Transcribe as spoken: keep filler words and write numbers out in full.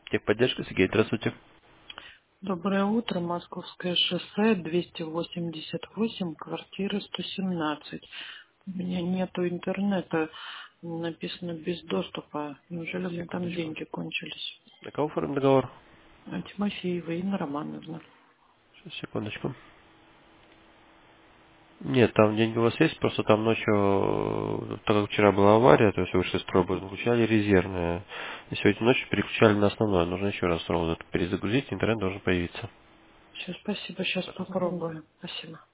Техподдержка, Сергей, здравствуйте. Доброе утро. Московское шоссе, двести восемьдесят восемь, квартира сто семнадцать. У меня нету интернета, написано без доступа. Неужели у меня там Секундочку. деньги кончились? На кого оформлен договор? А Тимофеева Инна Романовна. Сейчас, секундочку. Нет, там деньги у вас есть, просто там ночью, э, так как вчера была авария, то есть вышли из строя, включали резервные. И сегодня ночью переключали на основное. Нужно еще раз ровно это перезагрузить, интернет должен появиться. Все, спасибо, сейчас попробую. Спасибо.